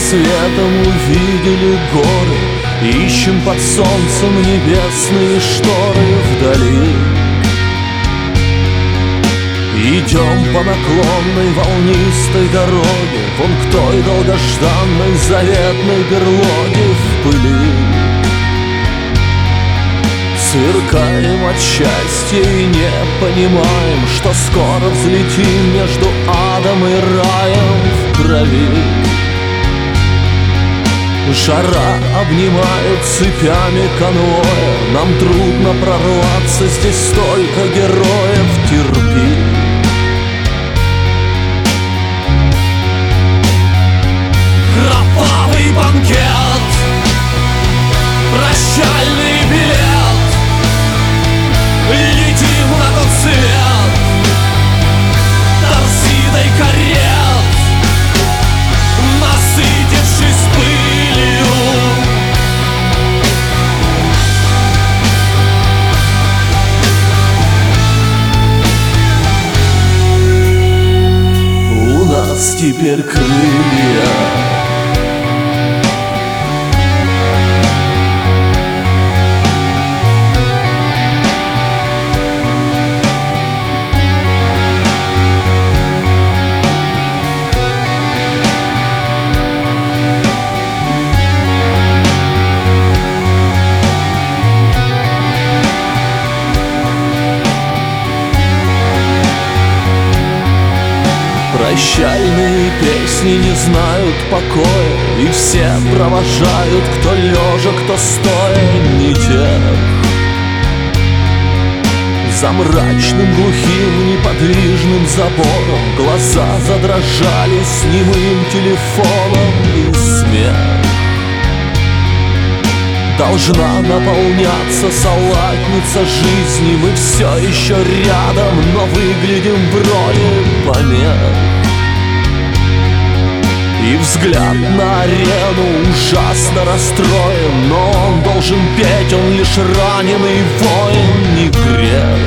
рассветом увидели горы, ищем под солнцем небесные шторы вдали. Идем по наклонной волнистой дороге, вон к той долгожданной заветной берлоге в пыли. Сверкаем от счастья и не понимаем, что скоро взлетим между адом и раем в крови. Жара обнимает цепями конвоя, нам трудно прорваться, здесь столько героев, терпи. Кровавый банкет, прощальный билет, летим на тот свет торсидой карет, насытившись пылью. У нас теперь крылья. Прощальные песни не знают покоя, и все провожают, кто лежа, кто стоя, не тех. За мрачным, глухим, неподвижным забором глаза задрожали с немым телефоном, и смех должна наполняться салатница жизни. Мы все еще рядом, но выглядим в роли помех. И взгляд на арену ужасно расстроен, но он должен петь, он лишь раненый воин, не грех.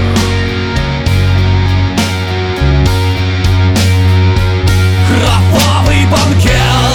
Кровавый банкет,